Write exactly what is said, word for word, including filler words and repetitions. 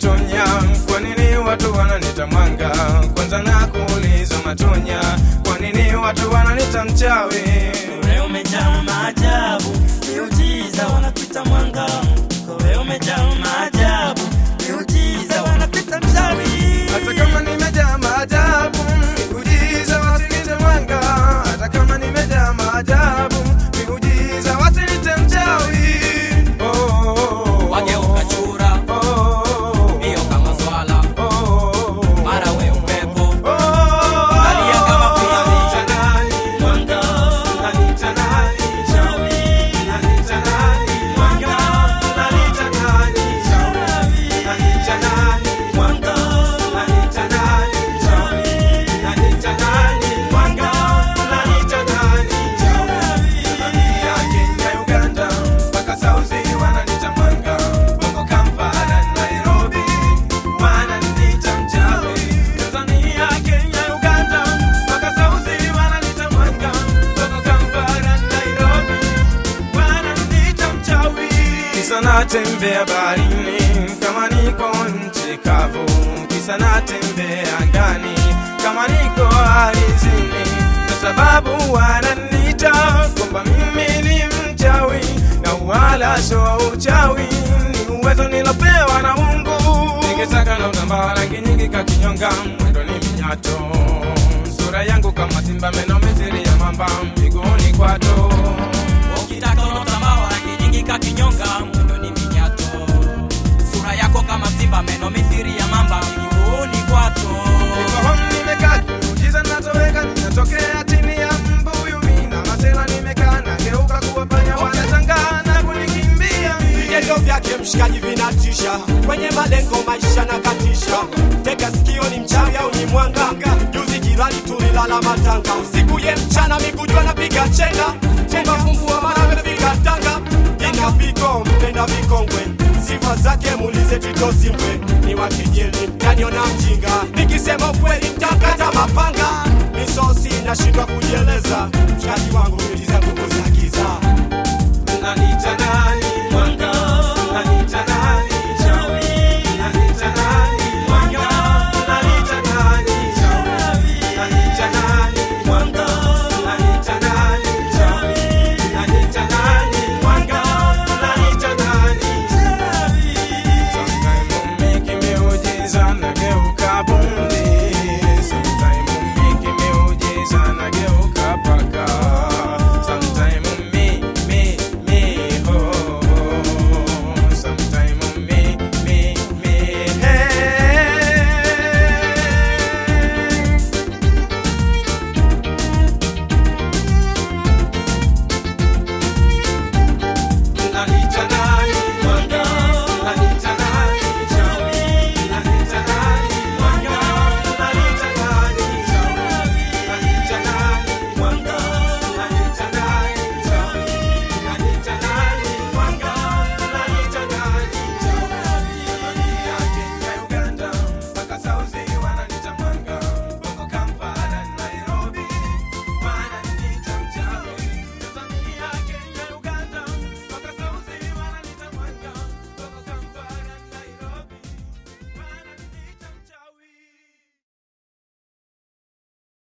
Matonya, kwa nini watu wananita mwanga? Kwanza nakuuliza Matonya, kwa nini watu wananita mchawi? Wewe umejaa maajabu, miujiza wanakuita mwanga. Wewe umejaa maajabu, miujiza wanakuita mchawi. Hata kama nimejaa maajabu, miujiza wasinite mwanga. Hata kama nimejaa maajabu, miujiza wasinite mchawi. Oh, oh, oh, wageuka chura, oh, oh, oh, hiyo kama swala, oh, oh, oh, mara we upepo, oh, oh, oh, alia kama fisi. Nani mwanga, anita nani mchawi, anita nani mwanga, anita nani mchawi, anita nani mwanga, anita nani mchawi, anita nani mwanga, anita nani mchawi. Ya Kenya, Uganda, mpaka Sauzi wananita mwanga. Bongo, Kampala, Nairobi wananita mchawi. Tanzania, Kenya, Uganda, mpaka Sauzi wananita mwanga. Bongo, Kampala, Nairobi wananita mchawi. Kisa natembea baharini kama niko nchi kavu, kisa natembea angani kama niko ardhini, kwa sababu wananita kwamba mimi ni mchawi, na wala sio uchawi, ni uwezo nilopewa na Mungu. Ningetaka na utambaa rangi nyingi kakinyonga, mwendo ni minyato, sura yangu kama simba, meno mithili ya mamba, miguuni kwato. Ukitaka na utambaa rangi nyingi kakinyonga, mwendo ni minyato, sura yako kama simba, meno mithili ya mamba, miguuni kwato. Niko home nimekaa, miujiza natoweka, ninatokea chini ya mbuyu mina matela, nimekaa nageuka kuwa panya, wanashangaa na kunikimbia. Vitendo vyake mshikaji vinatisha, kwenye malengo maisha na katisha. Tega sikio, ni mchawi au ni mwanga? Juzi jirani tulilala matanga, usiku ye mchana migujwa na piga chenga. Chenga fumbua mara mefika Tanga, jina viko mpenda vikongwe, sifa zake muulize Tito Simbe. Ni wakijeli mtaniona mjinga, nikisema ukweli mtakata mapanga. Misosi nashindwa kujieleza, mshikaji wangu miujiza